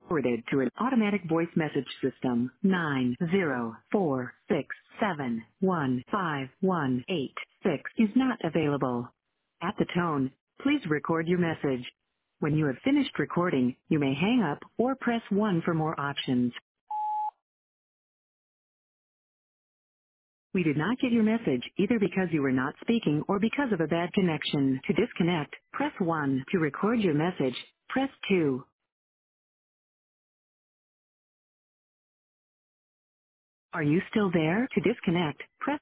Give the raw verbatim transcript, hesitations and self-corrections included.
forwarded to an automatic voice message system. nine zero four six seven one five one eight six is not available. At the tone, please record your message. When you have finished recording, you may hang up or press one for more options. We did not get your message either because you were not speaking or because of a bad connection. To disconnect, press one. To record your message, press two. Are you still there? To disconnect, press